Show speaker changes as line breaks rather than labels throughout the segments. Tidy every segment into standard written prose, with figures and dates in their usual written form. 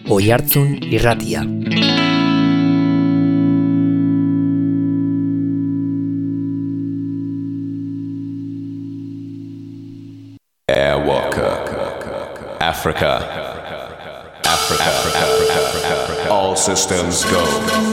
Oihartzun Irratia.
Airwalker, Africa, all systems go.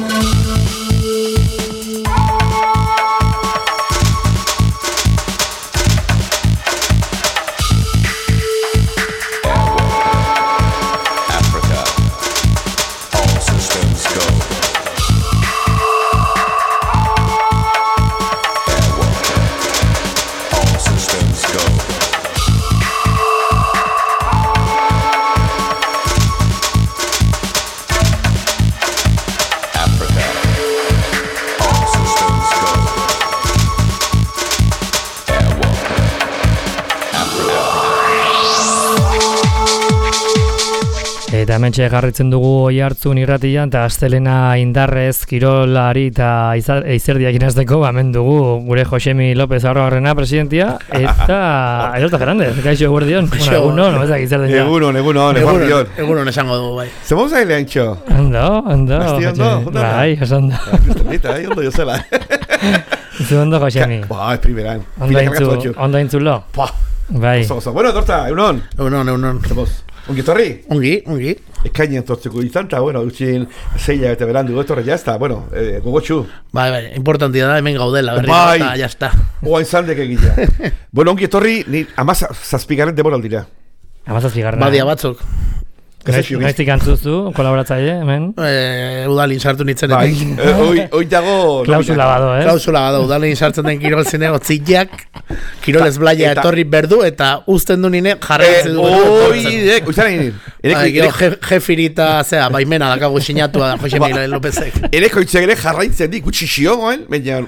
Eta hementxe jarritzen dugu Oihartzun Irratian, eta astelena indarrez kirolari eta izerdiak inazteko, hemen dugu gure Josemi López Arroarrena presidentia, eta Edota Fernández, gaixo eguerdion. Egunon, bezak izerden ja.
Egunon esango dugu, bai.
Zemuz aile haintxo?
Ondo.
Asti ondo?
Bai, ondo.
Kristelita, ondo jozela.
Zu ondo, Josemi.
Ba, ez primeran.
Ondo intzulo. Bai.
Bueno, Edorta, egunon.
Egunon.
Zemuz. Ongi torri?
Ongi.
Ekainen tortzeko izan, eta, bueno, utxin zeila eta berandu etorre jazta, bueno, gogotxu.
Bai, importantia da, hemen gaudela, berri, eta jazta.
Oain zaldek egila. Bueno, ongi etorri, ni amazazpigaren demora aldira.
Amazazpigarren.
Badia batzuk.
Gaiztik antzuzu, kolaboratzaile, hemen?
Udalin sartu nintzen.
Bai, hoi dago...
Klausula bado,
Klausula bado, udalin sartzen den kirol zine, otzilak, kirol ezblaia etorri berdu, eta usten du nine jarraitzen du.
Oizan egin.
Jefirita, zera, baimena dakago sinatua da Josemi Lópezek.
Ereko itxek ere jarraitzen di, gutxixio, goen, baina...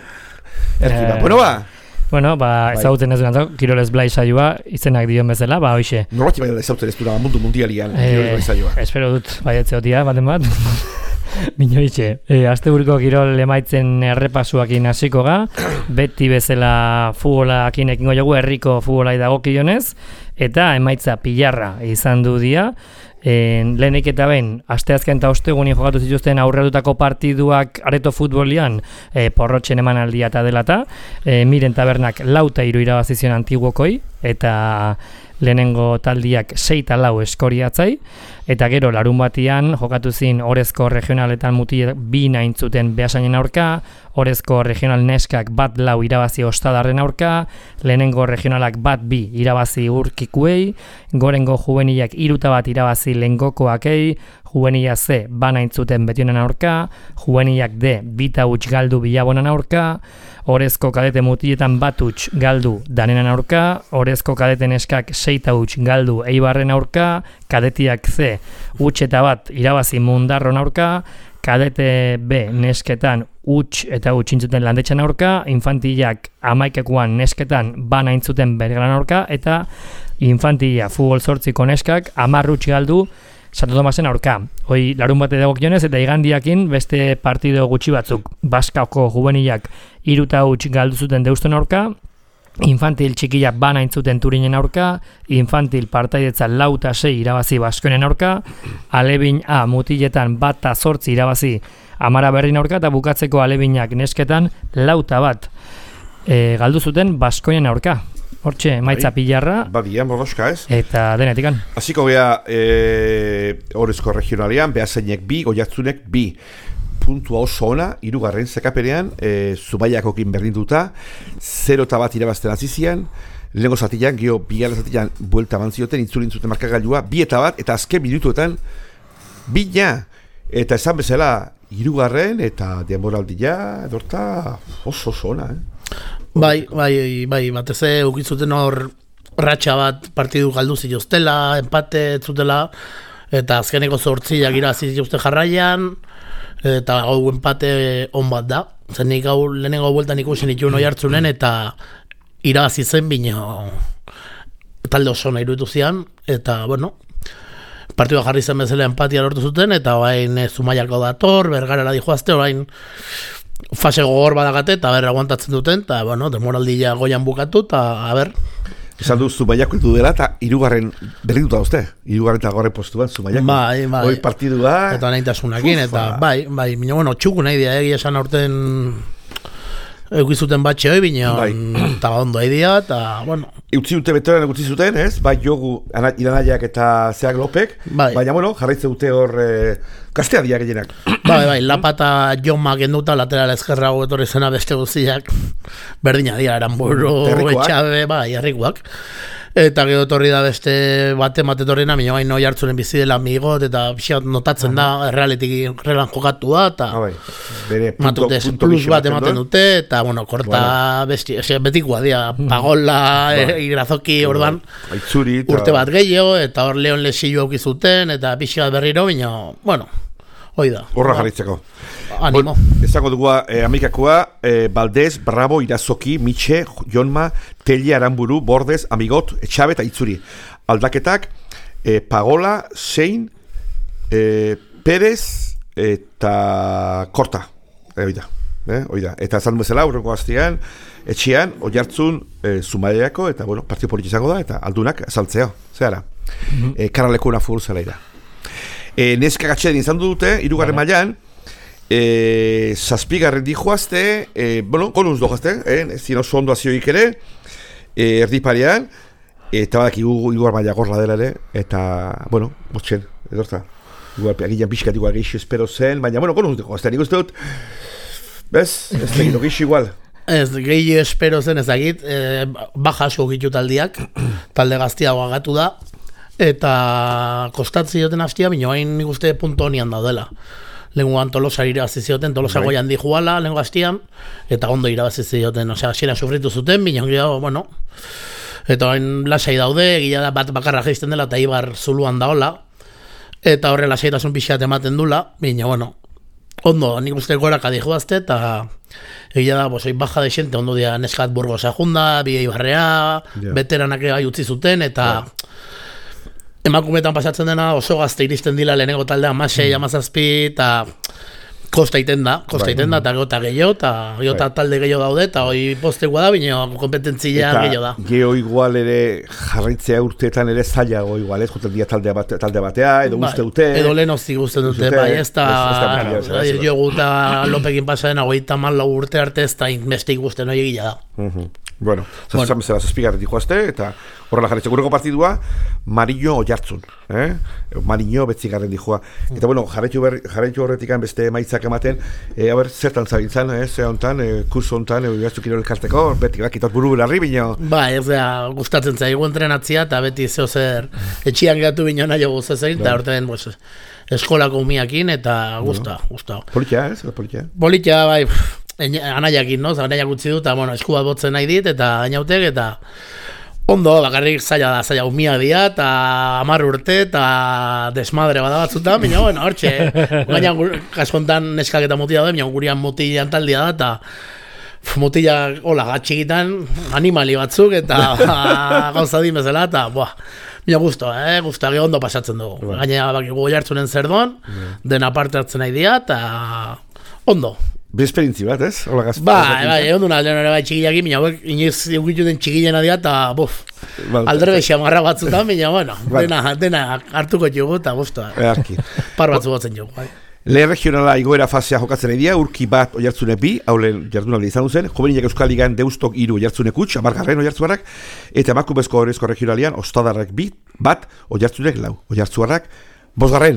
Bueno, ezagutzen ez duan, Kirolez Blai saioa, izenak dion bezala, hoxe.
Norrati baina ezagutzen ez duan mundu mundialian, Kirolez Blai saioa.
Espero dut, baietzeotia, baten bat. Minoitxe, asteburiko kirol emaitzen errepasuakin hasiko ga, beti bezala futbolakin ekingo jogu, herriko futbolai dagokionez, eta emaitza pilarra izan du dia. Lehenik eta behin, asteazken eta ostegunin jokatu zituzten aurrealdutako partiduak areto futbolian porrotxen emanaldia eta delata. Miren Tabernak 4-3 irabazizion Antiguokoi, eta lehenengo taldiak 6-4 eskoriatzai, eta gero larun batian jokatu zin Orezko regionaletan mutilek 2 naintzuten Beasainen aurka, Orezko regional neskak 1-4 irabazi Ostadarren aurka, lehenengo regionalak 1-2 irabazi Urkikuei, gorengo juvenilak 3-1 irabazi Lengokoakei, juvenila C banaintzuten Betionen aurka, juvenilak D 2-0 galdu Bilabonan aurka, Orezko kadete mutiletan 1-0 galdu Danenan aurka, Orezko kadete neskak 6-0 galdu Eibarren aurka, kadetiak C 1-1 irabazi Mundarron aurka, kadete B nesketan 1-0 intzuten Landetxan aurka, infantilak 11 nesketan banaintzuten Bergaran aurka, eta infantila futbol 8ko neskak 10 galdu Santo Tomasen aurka. Hoi larun bate dagokionez eta igandiakin beste partido gutxi batzuk. Baskako juvenilak 3-0 galdu zuten Deuston aurka, infantil txikiak banaintzuten Turinen aurka, infantil partaidetza 4-6 irabazi Baskonen aurka, alebin A mutiletan 1-8 irabazi Amara Berrin aurka, eta bukatzeko alebinak nesketan 4-1 galdu zuten Baskonen aurka. Hortxe, maitza pilarra.
Badia, mordoska ez.
Eta denetikan.
Hasiko gea Orezko regionalian, Beazainek 2, Oihartzunek 2. Puntua oso ona, 3. zekapenean, Zubaiakokin berdinduta, 0-1 irabazten azizian, lehenengo zatian, geho, bigarren zatian, buelta mantzioten, intzulintzuten markagailua, 2-1, eta azken minutuetan, 2. Eta esan bezala, 3. eta denboraldia, Edorta, oso ona,
Bai, batez ukitzuten hor ratxa bat partidu galdu zituztela, empate zutela, eta azkeneko 8 irabazi zituzte jarraian, eta gau empate on bat da. Zenik gau lehenengo bueltan ikusen itxun Oihartzunen, eta irabazi zen bino talde oso nahi iruditu zian, eta bueno, partidua jarri zen bezala empatia lortu zuten, eta orain Zumaiako dator, Bergarara dijoazte, orain fase gogor badagate, eta aguantatzen duten, eta bueno, demoraldia goian bukatu, eta
Esan du Zumaiako heldu dela eta hirugarren berrituta uste. Hirugarren eta gorren postuan Zumaiako.
Bai.
Hoi partidua.
Eta naintasunakin, eta bai, baina, bueno, txuku nahi dira, esan aurten eukizuten batxe hoi, baina, eta ondo idea, eta, bueno.
Utzi dute betoran utzi zuten, ez? Bai, jogu Iranaiak eta Zeak Lopek, baina, bueno, jarraitze dute hor kastea dia gehienak.
Bai, Lapata Joma genduta, lateral ezkerrago etorri zena beste guztiak, berdina dira, Aranburu, Etxabe, bai, herrikoak. Eta gero etorri da beste bate etorrena, baina baino jartzunen bizi dela amigot, eta pixat notatzen da, errelan jokatu da, eta plus bat ematen dute, eta, bueno, korta betikoa dira, Pagola, Irazoki, orduan, urte bat gehiago, eta hor Leon Lesillo aukizuten, eta pixat berriro, baina, bueno, hoi da.
Horra jarritzeko.
Animo.
Ezango dugu Amerikakoa, Baldez, Bravo, Irazoki, Mitxe, Jonma, Telli, Aranburu, Bordez, Amigot, Etxabe eta Itzuri. Aldaketak, Pagola, Sein, Perez eta Korta. Oida. Eta ezan bezala, urrengo hastean, etxean, Oiartzun, Zumaiako, eta, bueno, partio politik izango da, eta aldunak azaltzea. Zehara. Karalekuna furu zela ira. Neska gatxean izan dute, hirugarren mailan, zazpigarren dijoazte, bueno, konuz dojazte, zin oso ondo azioik ere, erdiparean, eta badak igual maila gorla dela ere, eta, bueno, botxen, edorta, agilean pixkat igual geixo espero zen, baina, bueno, konuz dojazte, nik uste dut, bez, ez tegin geixo igual.
Ez, gehi espero zen ezagit, baja asko gitu taldiak, talde gaztiago agatu da, eta kostatzi joten hastia, baina hain nik uste punto honian daudela. Lenguan Tolosari irabazi zioten, Tolosa goian di juala, lengu hastian, eta ondo irabazi zioten, osea, hasiera sufritu zuten, baina gero, bueno, eta hain lasai daude, egia da bat bakarra jaisten dela, eta Ibar zuluan daola, eta horre lasaitasun pixat ematen dula, baina, bueno, ondo, nik uste gorak adijoazte, eta egia da, bosoi baja de xente, ondo dia Neskat Burgosa junda, Bia Ibarrea, veteranak gai utzi zuten, eta emakumetan pasatzen dena oso gazte iristen dila lehenengo taldea, Masei, Amazazpi, eta kosta iten da, eta gota gehiago, eta talde gehiago daude, eta hoi postekoa da, bine kompetentzia gehiago da.
Geho igual ere jarraitzea urteetan ere zailago igual, ez? Juten dia talde batea, edo guzti dute.
Edo lehen hoztik guztien dute, bai, ez da, jogu eta Lopekin pasaden, 34 urte arte, ez da, inbestik guztien hori egila da.
Bueno, zazpigarren dijoazte, eta horrela jarretxe. Gurreko partidua, Mariño Oiartzun. Mariño betzigarren dijoa. Eta bueno, jarretxu horretikan beste maitzak ematen, zertan zabiltzan, ze honetan, kurso honetan, Oiartzu Kirol elkarteko, beti bakitot buru belarri, bino.
Ba, ez da, gustatzen zaigu entrenatzia, eta beti zeo zer, etxian gatu bino nahi gustatzen, eta horten, eskolako umiakin, eta gusta.
Politia, ez?
Politia, bai, anaiakin, no? Anaiak utzi du, eta, bueno, esku bat botzen nahi dit, eta ainautek, eta ondo, bakarrik zaila umia dia, eta 10 urte, eta desmadre bada batzutan, baina, bueno, hortxe, gaina kaskontan neskak eta mutila da, baina gurian mutilan taldia da, eta mutila, hola, gatxikitan, animali batzuk, eta gauza din bezala, eta, baina guztua, ondo pasatzen dugu. Gaina, Oiartzunen zer doan, dena parte hartzen nahi dia, eta ondo.
Bezperintzi bat, ez?
Bai, egon duna aldean ere bai txikilekin, mina hauek inoiz eukitu den txikilena dira, eta aldrebe xamarra batzutan, mina, bueno, dena hartuko jugu, eta guztua, par batzu batzen jugu.
Lehen regionala igoera fasea jokatzen edia, urki bat Oiartzune 2, haulen jardunaldi izan zen, Joveniak Euskal Ligan Deustok 3 Oiartzune kutx, 10 Oiartzuarrak, eta emakumezko horrezko regionalian, Ostadarrak 2, bat Oiartzunek 4, Oiartzuarrak 5.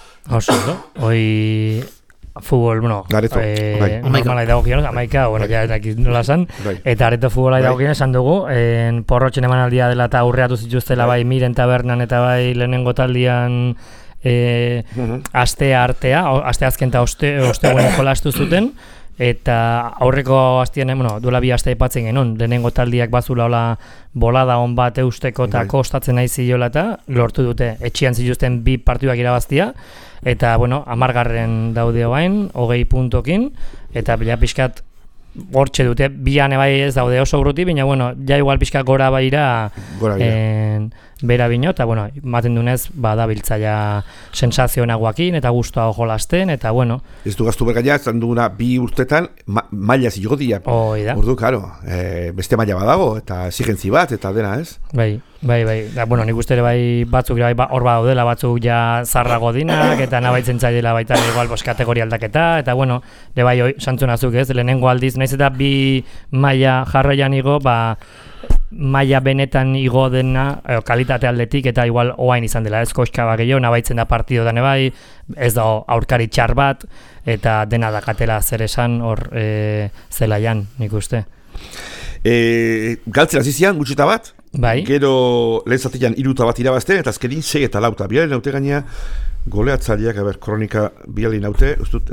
Hoi futbol, bueno, normalai dagokien, 11, bueno, ja nola esan, eta areto futbolai dagokien esan dugu, porrotxen emanaldia dela eta aurreatu zituztela bai Miren Tabernan eta bai lehenengo taldian aste azken eta osteguen jolastu zuten, eta aurreko astean, duela 2 aste aipatzen genuen, lehenengo taldiak bazula hola bolada on bat eusteko eta kostatzen nahi ziola eta lortu dute, etxian zituzten 2 partiduak irabaztia, eta, 10. daude oain, 20 puntokin, eta bila pixkat hortxe dute, bian bai ez daude oso urruti, baina, ja igual pixkat gora baira bera bino, eta, bueno, maten dunez, badabiltzaia sensazionagoakin, eta guztua jolasten, eta, bueno.
Ez du gaztu bergaia, zan duguna 2 urtetan, maila zigo dia.
Da.
Ordu, karo, beste maila badago, eta exigentzi bat, eta dena, ez?
Bai. Da, bueno, nik uste ere bai batzuk ere bai hor badaudela, batzuk ja zarrago dinak, eta nabaitzen zaidela baita igual kategoria aldaketa, eta, bueno, ere bai santzunazuk ez, lehenengo aldiz, naiz eta 2 maila jarraian igo, maila benetan igo dena kalitate aldetik eta igual oain izan dela, ez koska gehiago, nabaitzen da partido dane bai, ez da aurkari txar bat, eta dena dakatela zer esan hor zelaian, nik uste.
Galtzen azizian, gutxeta bat,
bai.
Gero lehen zatian 3 bat irabazten, eta azkenin 6 eta 4. Bialen naute gaina, goleatzaileak, kronika bialin naute, ustut,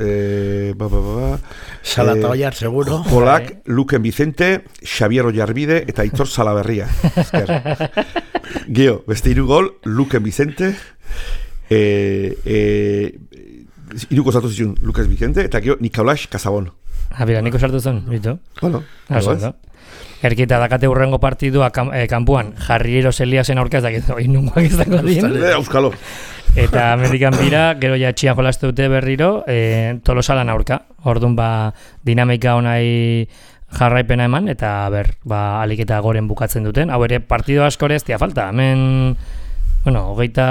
Salata Ollar, seguro.
Golak, Luken Vicente, Xavier Ollarbide, eta Aitor Salaberria. Geo, beste 3 gol, Luken Vicente, 3 gozatu zizun Luken Vicente, eta gero Nicolás Casabon.
Bira, niko sartu zen, bitu?
Bueno,
Erkita dakate urrengo partidua kanpuan, Jarriero Eliasen aurka ez dakit, nungoak izango din.
Euskalo.
Eta medikan bira, gero ja txian jolastu dute berriro, Tolosalan aurka. Orduan dinamika honai jarraipena eman, eta alik eta goren bukatzen duten. Hau ere, partido askore ez dia falta. Hemen, bueno,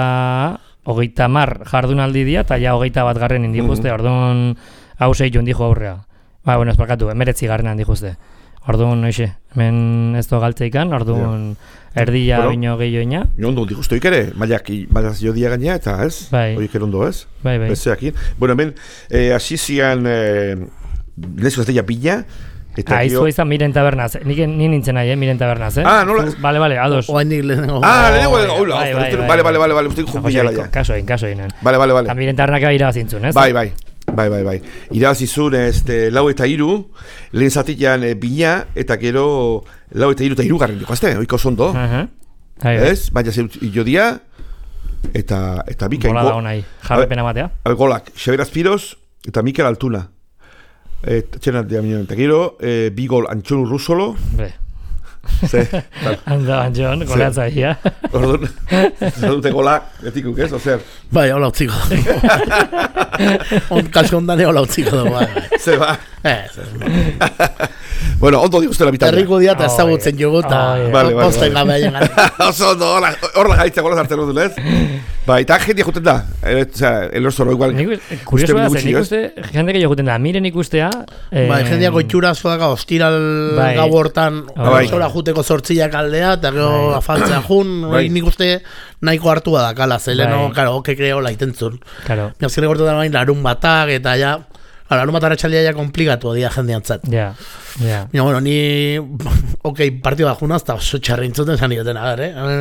30 jardunaldi dia, eta ja 21 garren indi juzte, orduan hau 6 joan dijo aurrea. Bueno, ez bakatu, 19 garren handi juzte. Orduan, noixe, hemen ez do galtzeikan, orduan erdia bino gehioina.
Ondo dikustoik ere, mailak jo dia gaina, eta ez? Oik erondo ez?
Bai.
Bezeakin. Bueno, hemen, asizian, nesko ez deia pila, eta
Aizu izan Miren Tabernaz, ni nintzen nahi, Miren Tabernaz,
Ah, nola?
Bale, ados.
Oainik lehenengo.
Lehenengo, bale, usteik jumpila laia.
Kasoin.
Bale.
Eta Miren Tabernaka irabazintzun, ez?
Bai. Irabazizun 4 eta 3, lehen zatian bina, eta gero 4 eta 3 garren dikoazte, oiko zondo. Ez? Baina zer jodia, eta Mikel.
Gola da honai, jarrepena batea.
Golak, Xabier Azpiroz, eta Mikel Altuna. Eta gero, 2 gol Antxon Urruzolo.
Antxon, goleatzaia.
Orduan, dute golak, etikuk ez, ozer?
Bai, hola utziko. Kasko ondane hola utziko dugu.
Ze ba? Bueno, ondo diguzte la bitalea.
Herriko dia eta ezagutzen joguta. Posten gabe haien gara.
Oso ondo, horla gaitza gola zartzen dut, ez? Ba, eta jendia juten da. Elorzoro igual.
Kurioso da, nik uste, jende gehiago juten da. Miren ikustea.
Ba, jendia goitxura asko daga, ostiral gau hortan, orzora juteko zortziak aldea, eta gero afaltzea jun, nik uste nahiko hartua da kala, zeleno, karo, oke kreo laitentzun. Miazkene gortu da bain, larun batak, eta ja, larun bat arratxaldia ja komplikatu dia jendeantzat. Mira, bueno, ni, partidu da junaz, eta oso txarrintzuten zan ioten agar,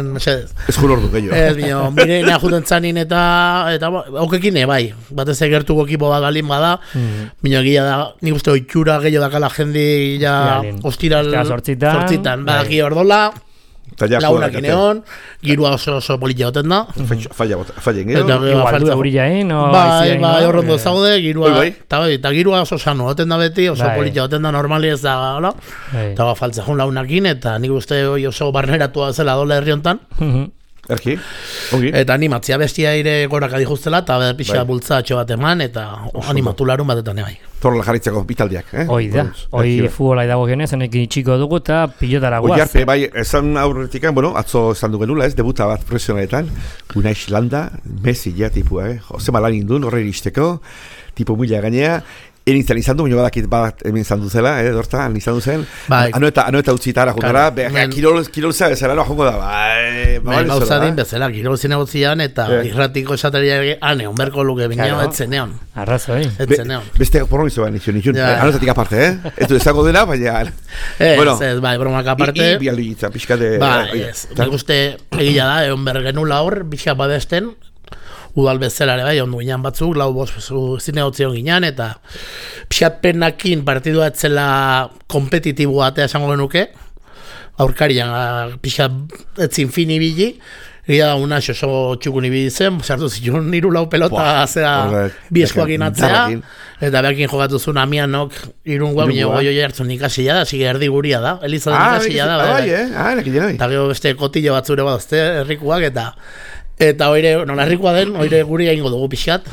Ez jun ordu, gehiago.
Ez, mirena juten zanin eta okekin bai, batez egertuko ekipo bat balin bada, bino egia da, nik uste oitxura gehiago dakala jendi ja ostiral sortzitan, badaki ordola, launak ineon, girua oso politxa goten da.
Fallen gero.
Igual du euriain,
bai, horrondo zaude, girua, eta girua oso sano goten da beti, oso politxa goten da normali ez da, eta faltza jun launakin, eta nik uste oso barneratua zela dola herri hontan.
Erki, ongi.
Eta animatzia bestia ere gorak adijuztela, eta pixa bultzatxo bat eman, eta animatu larun batetan bai.
Torla jarritzeko bitaldiak,
Hoi da, hoi futbolai dago genez, honekin txiko dugu eta pilotara guaz.
Oiarpe, bai, esan aurretikan, bueno, atzo esan du genula, debuta bat profesionaletan, una Islanda, Messi ja tipua, Jose Malan indun, horre iristeko, tipo mila gainea, Enintzen izan du, badakit bat hemen izan duzela, dortan izan duzen. Anoeta utzitara jundara, kirol zera bezala, jongo da, bai.
Gauzadin bezala, kirol zine gutzian, eta irratiko esateria aneon, berko luke, bineo, etzeneon.
Arrazoi.
Etzeneon.
Beste promiso bain, nixun. Anoetatik aparte, Ez du ezago dena, baina...
Ez, bai, bromak aparte.
Bialdi gitza, pixkate...
Bai, ez. Nik uste egila da, egon bergenula hor, pixka badesten, udal bezalare bai, ondu ginen batzuk, lau bost zine gotzion ginen, eta pixat penakin partidua etzela kompetitiboa atea esango genuke, aurkarian pixat etzin fini bili, Egia da, una oso txukun ibili zen, sartu zituen 3-4 pelota zera bi eskuakin atzea, eta behakin jokatu zuen Amianok irungoa, bine goi hartzun ikasia da, zige erdi guria da, Elizaden ikasia da. Eta gero beste kotillo bat zure bat, herrikuak, eta oire, nola herrikoa den, oire guria ingo dugu pixat.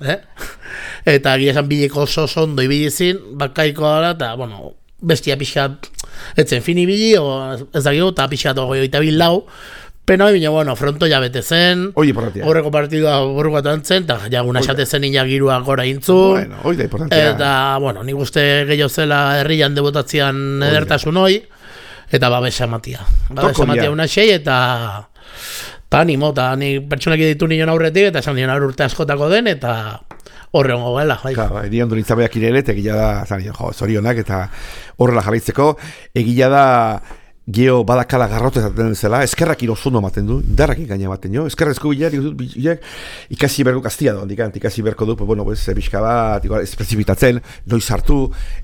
Eta egia esan bileko oso ondo ibili zin, bakaiko gara, eta, bueno, bestia pixat, etzen fin ibili, ez da gero, eta pixat ogoita bilau, pena, bine, bueno, fronto ja bete zen, horreko partidua borrukatuan zen, eta jaguna esate zen inagiruak gora intzun, eta, bueno, nik uste gehiago zela herrian debotatzean edertasun hoi, eta babesa ematia. Babesa ematia una xei, eta animo, eta nik pertsonak ditu nion aurretik, eta esan nion urte askotako den, eta horre hongo gela.
Nion du nintzabeak irele, eta egila da, zorionak, eta horrela jarraitzeko, egila da, geho badakala garrote zaten zela, eskerrak irozuno ematen du, darrakin gaina ematen jo, eskerrezko bilak, ikasi berko kastia da, ikasi berko du, bueno, pixka bat, ez prezipitatzen, noiz hartu,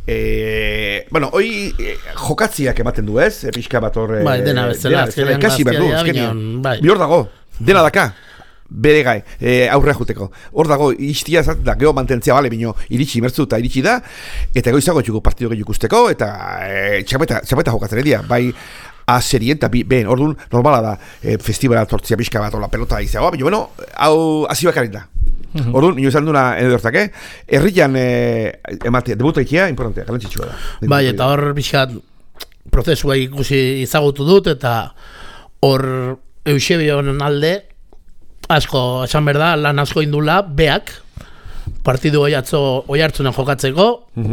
bueno, hoi jokatziak ematen du ez, pixka bat horre,
dena bezala,
ikasi berko, bihor dago, dena daka, bere gai, aurrea juteko. Hor dago, istia da, geho mantentzia bale bino, iritsi mertzu eta iritsi da, eta goizago txuko partido gehiuk usteko, eta txapeta jokatzen edia, bai aserien, eta ben, orduan, normala da, festibala tortzia pixka bat, ola pelota izagoa, baina, bueno, hau hasi bakarin da. Orduan, minio izan duna edortak, herrian emate, debuta ikia, importantea, galantzitsua da.
Bai, eta hor pixkat prozesua ikusi izagutu dut, eta hor Eusebion alde, asko, esan berda, lan asko indula, beak, partidu oi hartzunen jokatzeko,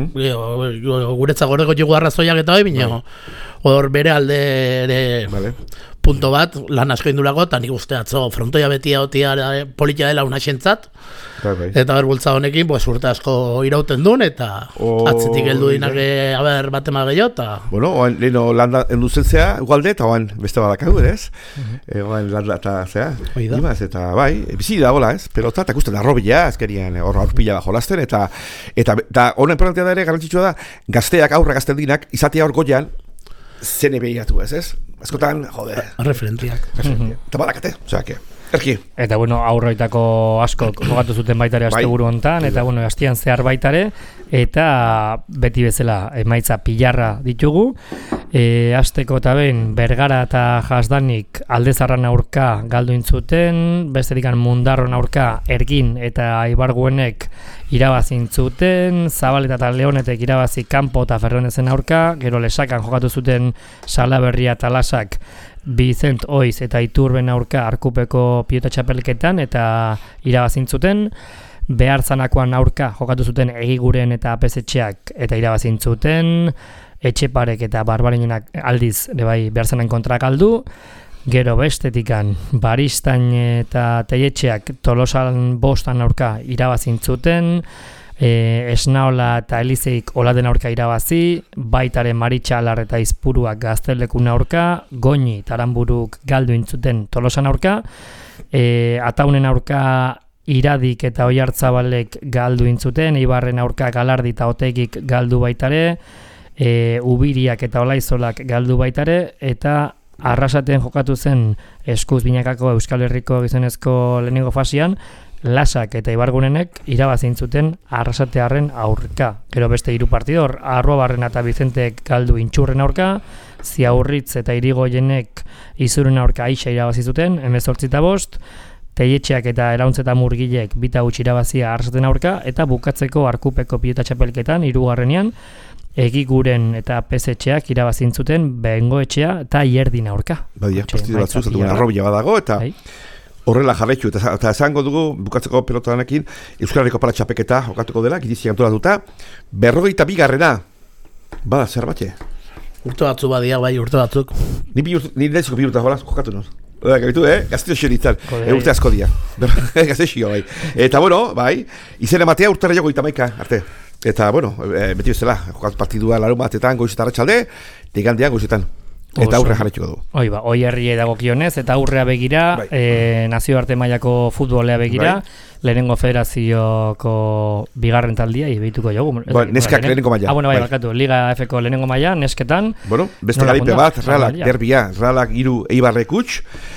guretzak gordeko txigu arrazoiak eta hoi, bine, hor bere alde ere punto bat, lan asko indulako, eta nik uste atzo, frontoia betia otia politia dela unaxentzat, eta berbultza honekin, urte asko irauten duen, eta atzetik heldu dinak batema gehiago, eta...
Bueno, leheno landa enduzentzea, ugalde, eta oan beste badakagu, ez? Oan landa eta zea, imaz, eta bai, bizi da, hola, ez? Pelota, eta ikusten arrobila, azkerien horpila da jolasten, eta honen importantea da ere, garantzitsua da, gazteak, aurra gazten dinak, izatea hor goian, zene behiatu ez? Askotan, jode...
Referentiak.
Eta badakate, oseak, erki.
Eta, bueno, aurroitako asko jogatu zuten baitare asteburu hontan, eta, bueno, astian zehar baitare, eta beti bezala emaitza pilarra ditugu. Asteko eta behin, Bergara eta Jasdanik Aldezarran aurka galdu intzuten, bestetikan Mundarron aurka Ergin eta Ibarguenek irabazin zuten, Zabaleta eta Leonetek irabazi Kanpo eta Ferronezen aurka, gero Lesakan jokatu zuten Salaberria eta Lasak Bizent Oiz eta Iturben aurka Arkupeko pilota txapelketan eta irabazin zuten, Behartzanakoan aurka jokatu zuten Egiguren eta Apesetxeak eta irabazin zuten, Etxeparek eta Barbarinenak aldiz bai Behartzanan kontra galdu, gero bestetikan Baristain eta Teietxeak Tolosan 5 aurka irabazin zuten, Esnaola eta Elizeik Oladen aurka irabazi, baitaren Maritxalar eta Izpuruak Gaztelekun aurka, Goñi eta Aranburuk galdu intzuten Tolosan aurka, Ataunen aurka Iradik eta Oiartzabalek galdu intzuten, Ibarren aurka Galardi eta Otegik galdu baitare, Ubiriak eta Olaizolak galdu baitare, eta Arrasaten jokatu zen eskuz binakako Euskal Herriko gizonezko lehenengo fasian, Lasak eta Ibargunenek irabazin zuten Arrasatearren aurka. Gero beste 3 partido, Arrobarren eta Bizentek galdu Intxurren aurka, Ziaurritz eta Irigoienek Izuren aurka Aixa irabazi zuten, 18-5, Teietxeak eta Erauntz eta Murgilek 2-0 irabazia Arrasaten aurka, eta bukatzeko Arkupeko pilota txapelketan 3. Egiguren eta Pesetxeak irabazin zuten Bengoetxea eta Ierdin aurka.
Badia, partidu batzu, zatu arrobila badago, eta horrela jarretxu, eta esango dugu, bukatzeko pelota honekin, Euskal Herriko pala txapeketa jokatuko dela, giziak antolatuta, 52. Bada, zer batxe?
Urte batzu badia, bai, urte batzuk.
Ni lehiziko 2 urte jokatu noz. Gabitu, gaztio xeritzan, urte asko dia. Gaztio xio, bai. Eta, bueno, bai, izen ematea urte raio 51 arte. Eta, bueno, beti bezala, jokatu partidua larun batetan, goizetan ratxalde, digandean goizetan. Eta aurre jarretxuko du.
Hoi herriei dagokionez, eta aurrea begira, nazioarte mailako futbolea begira, lehenengo federazioko bigarren taldia, ibituko jogu.
Neskak lehenengo maila.
Bueno, bai, bakatu, Liga F-ko lehenengo maila, nesketan.
Bueno, beste garipe bat, Realak derbia, Realak 3 Eibarrek huts,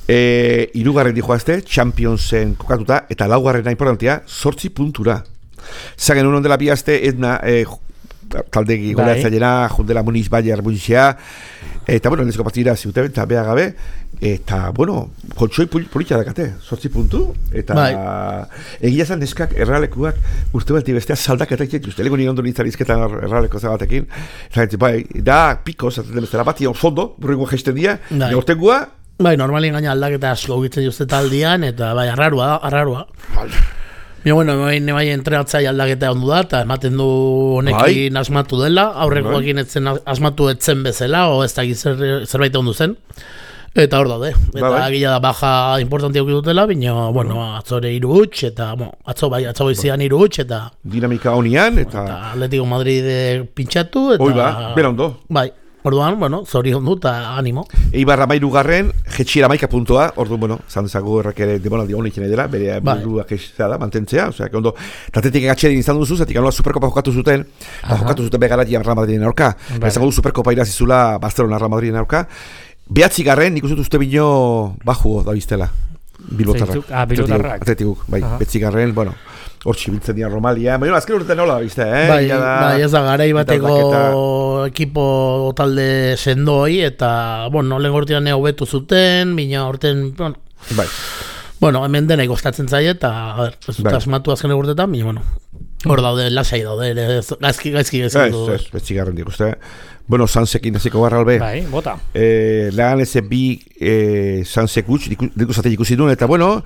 Hirugarren dijoazte, Championsen kokatuta, eta laugarrena importantia, 8 puntura. Zagen unon dela bihazte, Edna, taldegi goleatzailena, Jundela Muniz Bayer Munizia, eta, bueno, lezko partida ziuten, eta beha gabe, eta, bueno, kontsoi politxa dakate, 8 puntu, eta egia zan neskak erralekuak urte bati bestea saldaketak dituzte, lego nire ondo nintzarizketan erraleko zabatekin, eta bai, da, piko, zaten demestera bati, fondo, burrengo gesten dia, neortengua,
bai, normalien gaina aldaketa asko gitzen juzte taldian, eta bai, arrarua. Baina, bueno, bai entrenatzai aldaketa ondu da, eta ematen du honekin asmatu dela, aurrekoekin etzen asmatu etzen bezala, o ez da zerbait ondu zen. Eta hor daude, eta gila da baja importantia dutela, baina, bueno, atzore 3 huts, eta, atzo goizian 3 huts, eta...
Dinamika honian, eta
Atletico Madrid pintxatu, eta...
Hoi ba, bera ondo.
Bai. Orduan, bueno, zorion du eta animo.
Eibarra 13garren, jetxiera 11 puntua, orduan, bueno, zanzago errak ere demonaldi honik dela, bere burua kexea da, mantentzea, osea, que ondo, tatetik atxedin izan duzu, zatik anula Superkopa jokatu zuten, eta jokatu zuten begaratian Real Madridien aurka, ezago du Superkopa irazizula Barcelona Real Madridien aurka, 9garren, nik uste uste bino bajuo da biztela, Bilbotarrak. Atletikuk, bai, 9garren, bueno, hortsi biltzen dira Romalia, baina azken urtean nola bizte,
Bai, ez da garai bateko ekipo talde sendoi, eta, bueno, lehen gortian hobetu zuten, bina horten, bueno, hemen dena ikostatzen zaie, eta, ez dut asmatu azken urtetan, bina, bueno, hor daude, lasai daude, gaizki du.
Ez, betxigarren dik uste. Bueno, Sansekin hasiko garra albe.
Bai, bota.
Lagan eze bi Sansek utx, dikusate ikusi duen, eta bueno,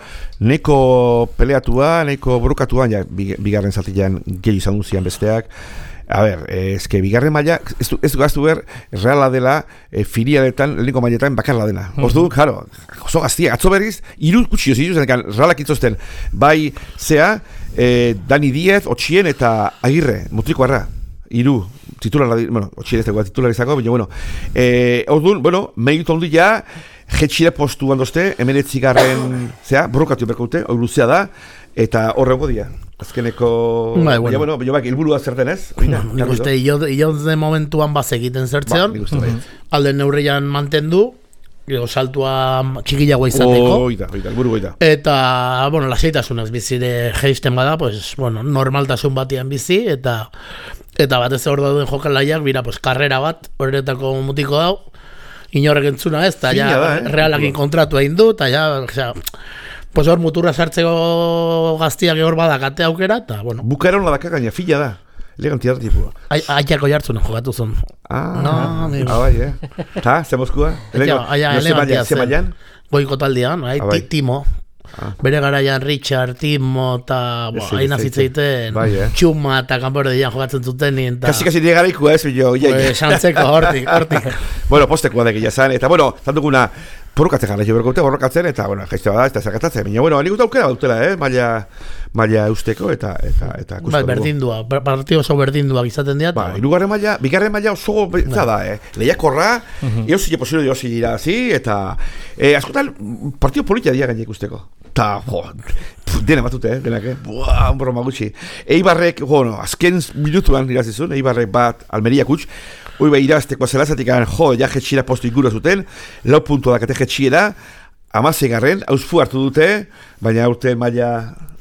neko peleatua, neko borukatuan, ja, bigarren zatilean gehi izan duzian besteak. A ber, eske bigarren maila, ez du gaztu behar, reala dela, filialetan, lehenko mailetan bakarla dena. Ordu, claro, oso gaztia, atzo berriz, 3 kutxio zituzten, realak itzosten, bai, zea, Dani Diez, Otxien eta Agirre, Mutriko Arra. 3 titular, bueno, Otxien ez dagoa titular izako, baina, bueno, orduan, bueno, mehiut ondi ja, jetxire postu handozte, 19garren, zea, borrokatu berkaute, hori luzea da, eta horrengo dia. Azkeneko, baina, bueno, hilburua zerten ez?
Nik uste, ionze momentuan baz egiten zertzean, alde neurrian mantendu, saltua txikilagoa izateko.
Oida, helburu goita.
Eta, bueno, lasaitasunaz bizire geisten bada, pues, bueno, normaltasun batian bizi, eta batez hor dauden jokalaiak, bira, pues, karrera bat, horretako mutiko dau, inorrek entzuna ez, eta ja, realakin kontratu egin du, eta ja, osea, pues hor muturra sartzeko gaztiak hor badakate aukera, eta, bueno.
Bukaeron la daka gaina, fila da. Legantiar tipua.
Aiako jartzuna jokatu zuen.
Bai, Ta, zemozkua? Zemaian?
Goiko taldean, Timo. Bere garaian Richard, Timo, eta hain azitzeiten Txuma eta Kanporedian jokatzen zuten.
Kasi nire garaikua ez, jo.
Santzeko, hortik.
Bueno, postekoa dek izan, eta bueno, zandukuna borrokatzen gara, borrokatzen, eta, bueno, jaizte bada, eta zakatatzen. Baina, bueno, nik aukera bautela, maila eusteko, eta kusko.
Bai, berdindua, partio oso berdinduak izaten dira.
Ba, bigarren maila oso da, lehiakorra, eusile posibio diosi irazi, eta askotan partio politia dira gaine ikusteko. Eta, dena batute, denak, broma gutxi. Eibarrek, bueno, azken minutuan irazizun, Eibarrek bat Almeria kutx, hoi bai irazteko zelazatik, ja jetxira postu ingura zuten, 4 puntu dakate jetxiera, 11garren, hauzfu hartu dute, baina urte maila...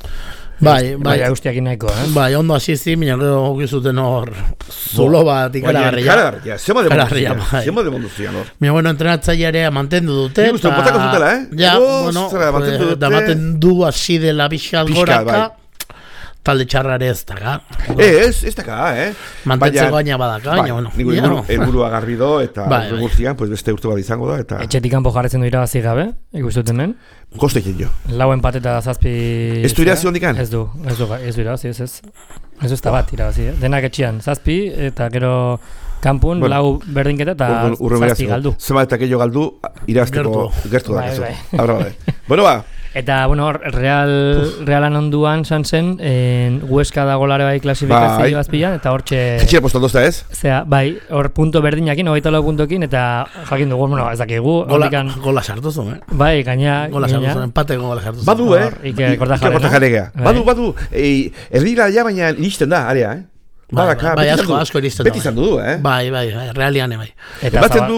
Bai,
ustiakin nahiko,
Bai, ondo asizi, minako gizuten hor zulo bat ikaragarria.
Zema demonduzian hor.
Mina, bueno, entrenatzailearea mantendu dute.
Nik uste, botako zutela,
Ja, bueno, da mantendu asi dela pixkat goraka. Talde txarrare ez daga.
Ez daga,
Mantentzeko gaina badaka, baina, bueno.
Nik helburua garbi do, eta guztian, beste urte bat izango da.
Etxetik kanpo jarretzen du irabazi gabe, ikustuten men?
Kostekin jo.
4 empate eta 7...
Ez du irabazi hondikan?
Ez du irabazi, ez. Ez da bat irabazi, Denak etxian, 7 eta gero kanpun, 4 berdinketa eta 7 galdu.
Zema eta kello galdu, irabazteko gertu da. Bueno, ba.
Eta, bueno, realan onduan zen, Huesca dago lare bai klasifikazio azpilan, eta hortxe...
Jetxera posto aldozta ez?
Zea, bai, hor punto berdinakin, 24 puntokin, eta jakin dugu, bueno, ez dakigu...
Gola sartu zuen,
Bai, gaina...
Gola sartu zuen, empate gola sartu zuen.
Badu,
Ike Kortajarena.
Badu, erdira ja, baina iristen da, area,
Bai, asko iristen da.
Beti izan du,
Bai, realiane, bai.
Batzen du...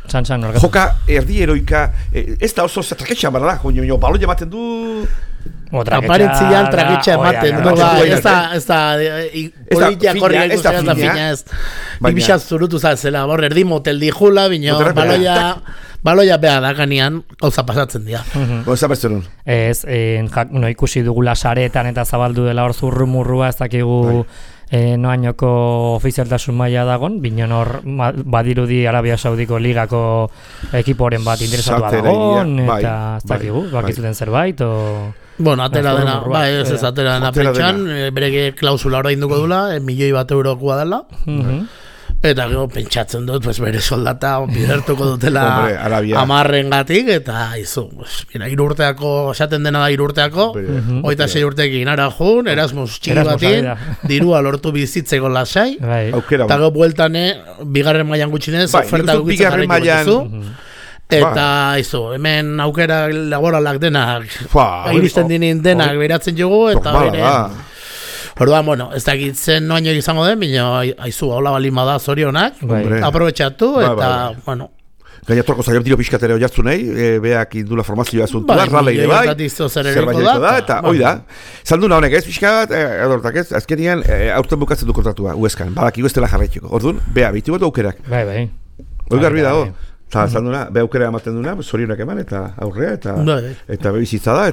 San, orgatu.
Joka erdi heroika, ez da oso traketxa barra da, baina baloia ematen du...
Aparentzian traketxa ematen du, ez da politia korria ikusten da fina ez. Ibixaz zurutu zazela, erdi motel di jula, bino baloia beha dakanean gauza pasatzen dira.
Goza bezerun.
Ez, ikusi dugula saretan eta zabaldu dela hor zurrumurrua, ez dakigu noainoko ofizialtasun maila dagon, binen hor badirudi Arabia Saudiko ligako ekiporen bat interesatua dagon, eta ez dakigu, bakizuten zerbait, o...
Bueno, atera dena, ez atera dena pentsan, bereke klausula hori induko dula, €1.000.000 dela, eta gero pentsatzen dut, bere soldata bidertuko dutela 10 gatik, eta izu, mira, 3 urteako, esaten dena da 3 urteako, 26 urtekin ara jun, Erasmus txiki batin, dirua lortu bizitzeko lasai, eta gero bueltane, bigarren mailan gutxinez, oferta gutxinez jarriko dituzu, eta izu, hemen aukera laboralak denak, iristen dinin denak beratzen jugu, eta bere... Orduan, bueno, ez dakit zen noaino izango den, bino, aizu, hola balima da zorionak, aprobetxatu, eta, bueno...
Gainatorko zailan tiro pixkatere oiartzu nahi, beak indula formazioa zuntua, raleire bai, zerbait da, eta hoi da. Zalduna honek ez, pixka bat, adortak ez, azkenian, aurten bukatzen du kontratua, ueskan, badakigu ez dela jarraituko. Orduan, bea, bitu bat aukerak.
Bai.
Hoi garbi dago. Eta zalduna, be aukera ematen duna, zorionak eman, eta aurrea, eta bebizitza da,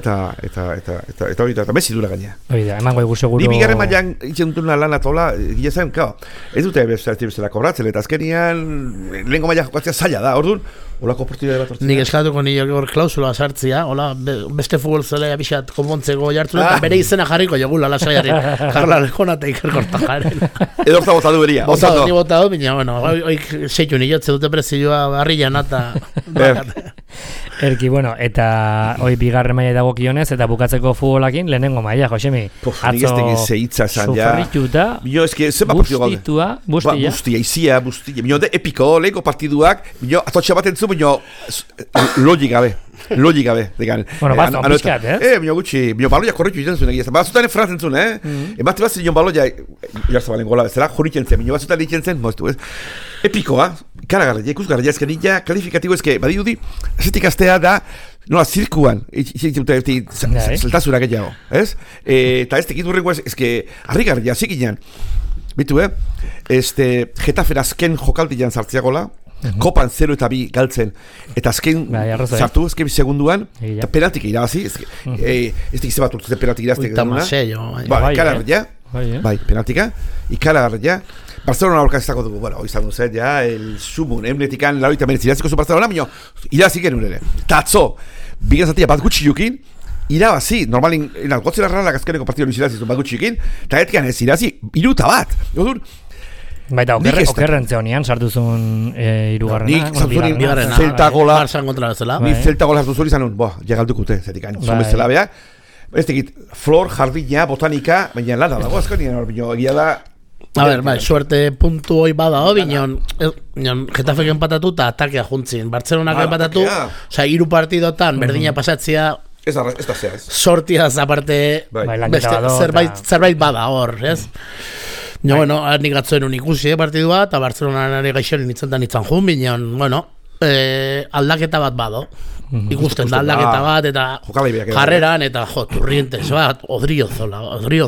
eta mezi dura gaina.
Oida, eman goi seguro...
Ni bigarren mailan itxentuna lan atola, gila zen, ez dute bezala kobratzen, eta azkenian lehenko maila jokatzea zaila da, orduan, holako oportunidade bat hortzea.
Nik eskatuko nire hor klausula sartzia, hola, beste futbol zelea bixat konpontzeko jartzen, eta bere izena jarriko jogula lasaiari, Karla Lejona eta Iker Kortajaren.
Edo orta botadu beria.
Ni botadu, bina, bueno, oik seitu nilotze dute prezioa barrila nata.
Erki, bueno, eta hoi bigarren maila dagokionez, eta bukatzeko futbolakin lehenengo maila, Josemi.
Atzo
sufrituta,
bustia, bino de epiko, lehenko partiduak, bino atotxa bat entzu, bino logik gabe, degan.
Bueno, bazto, pixkat,
Bino gutxi, bino baloia korritu izan zuen egia. Bazutan efraz entzun, emate bat zen baloia, jarza balen gola bezala, joritzen zen, bino bazutan ditzen zen, moztu, epikoa, ikaragarria, ikusgarria, ezken nila, kalifikatibo ezke, badirudi, esetik astea da, nola, zirkuan, zeltazura gehiago, ez? Eta ez tekit burrengo ezke, harrigarria, zikinan, bitu, Getafer azken jokaldian sartziagola, kopan 0 eta 2 galtzen, eta azken sartu, azken segunduan, eta penaltik irabazi, ez dikize bat urtuzen penaltik iraztek eduna, ikaragarria, penaltika, ikaragarria, Barcelona aurkaztako dugu, bueno, izan duzen, ja, el sumun, emnetikan, laroita menetzi iraziko zu Barcelona, minio, irabazik genuen ere. Tatzo, bigan zatia bat gutxi jukin, irabazi, normalin, gotzera rarrak azkeneko partidu irabazi bat gutxi jukin, eta etikan ez irabazi, 3 bat. Odun,
baita, okerrentze honian, sartuzun irugarrena.
Zelta gola,
ni
zelta gola hartu zuri zanun, jegaltukute, zetikan, zumezela beha. Ez tekit, flor, jardina, botanika, baina lana dago, azkenien hor, egia da,
a ver, suerte puntu hoi bada binon Getafek empatatu eta atakea juntzin. Bartzelonak empatatu, oza, 3 partidotan berdina pasatzea
ez da zea, ez?
Sortiaz aparte zerbait bada hor, ez? Bueno, nik atzoen ikusi partidua eta Bartzelonaren gaixerin nintzen jun, binon, bueno, aldaketa bat bado. Ikusten da aldaketa bat eta jarreran eta Turrientes bat, Odriozola